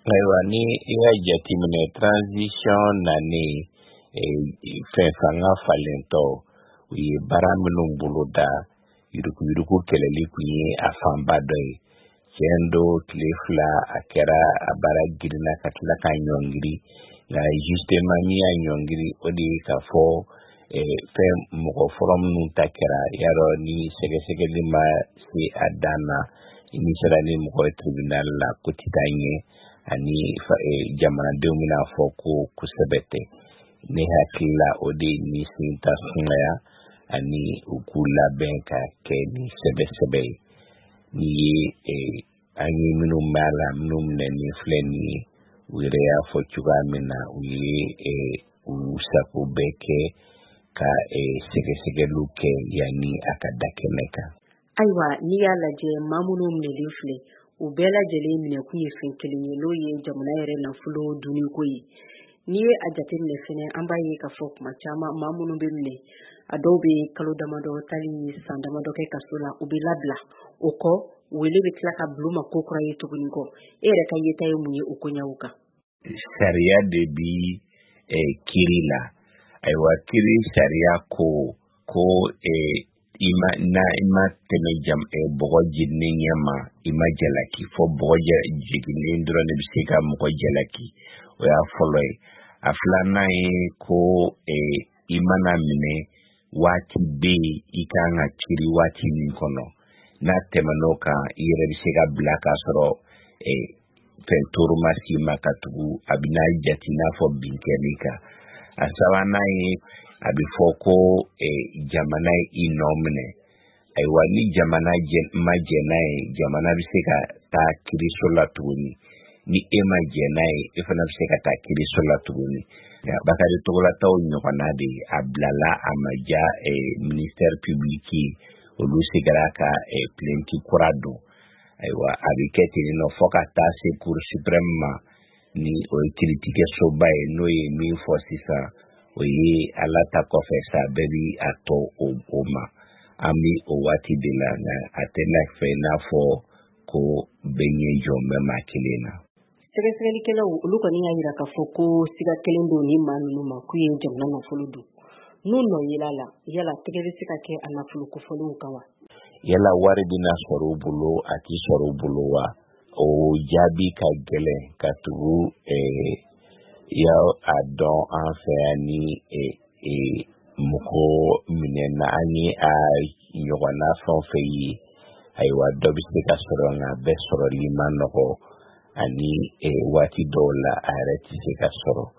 Ayiwa ni i ka jateminɛ transition nani fɛn fanga falentɔ u ye baara minnu boloda yuruku kɛlɛli kun ye a fanba dɔ ye tiɲɛ don tile fila a kɛra a baara girinna ka tila ka ɲɔngiri nka justement min y'a ɲɔngiri o de ye k'a fɔ fɛn mɔgɔ fɔlɔ minnu ta kɛra yarɔ ni sɛgɛsɛgɛli ma se a dan na ni sera ni mɔgɔ tribunal la ko ti taa ɲɛ ani jamanadenw bɛna fɔ ko kosɛbɛ tɛ ne hakili la o de ni sin ta sumaya ani u k'u labɛn ka kɛ ni sɛbɛsɛbɛ ye ni ye an ye minnu b'a la minnu minɛ ni filɛ ni ye u yɛrɛ y'a fɔ cogoya min na u ye u sago bɛɛ kɛ ka sɛgɛsɛgɛliw kɛ yanni a ka da kɛnɛ kan. Ayiwa n'i y'a lajɛ maa minnu minɛlen filɛ u bɛɛ lajɛlen minɛkun ye fɛn kelen ye n'o ye jamana yɛrɛ nafolo duniko ye n'i ye a jateminɛ fɛnɛ an b'a ye k'a fɔ kuma caman maa minnu bɛ minɛ a dɔw bɛ kalo damadɔ tali san damadɔ kɛ kaso la u bɛ labila o kɔ wele bɛ tila ka bulon ma ko kura ye tuguni kɔ e yɛrɛ ka yeta ye mun ye o koɲaw kan. Sariya de bi kiri la ayiwa kiri sariya ko i ma tɛmɛ bɔgɔ jeninen ɲɛma i ma jalaki fɔ bɔgɔ jiginnen dɔrɔn de bɛ se ka mɔgɔ jalaki o y'a fɔlɔ ye a filanan ye ko i mana minɛ waati bɛ yen i kan ka kiri waati min kɔnɔ n'a tɛmɛn'o kan i yɛrɛ bɛ se ka bila k'a sɔrɔ fɛn toro ma s'i ma ka tugu a bɛ n'a jate n'a fɔ binkɛli kan a sabanan ye a bɛ fɔ ko jamana ye i nɔ minɛ ayiwa ni jamana ma jɛ n'a ye jamana bɛ se ka taa kiriso la tuguni ni e ma jɛ n'a ye e fana bɛ se ka taa kiriso la tuguni Bakari Togolataw ɲɔgɔnna de a bilala a ma ja ministère public olu sigara ka plainte kura don ayiwa a bɛ kɛ ten nɔ fɔ ka taa se cour suprême ma ni o ye kiiritigɛsoba ye n'o ye min fɔ sisan o ye ala ta kɔfɛ sa bɛɛ bi a tɔ o ma an bi o waati de la nka a tɛ fɛ n'a fɔ ko bɛɛ ɲɛ jɔ bɛ maa kelen na. Sɛgɛsɛgɛlikɛlaw olu kɔni y'a jira k'a fɔ ko siga kelen don ni maa ninnu ma k'u ye jamana nafolo dun n'u nɔ yela la yala tɛgɛ bɛ se ka kɛ a nafolo kofɔlenw kan wa. Yala wari bɛna sɔrɔ u bolo a tɛ sɔrɔ u bolo wa o jaabi ka gɛlɛn ka tugu a dɔn an fɛ yan ni mɔgɔ minɛna an ye a ɲɔgɔnna fɛn o fɛn ye ayiwa dɔ bɛ se ka sɔrɔ nka bɛɛ sɔrɔli ma nɔgɔ ani waati dɔw la a yɛrɛ tɛ se ka sɔrɔ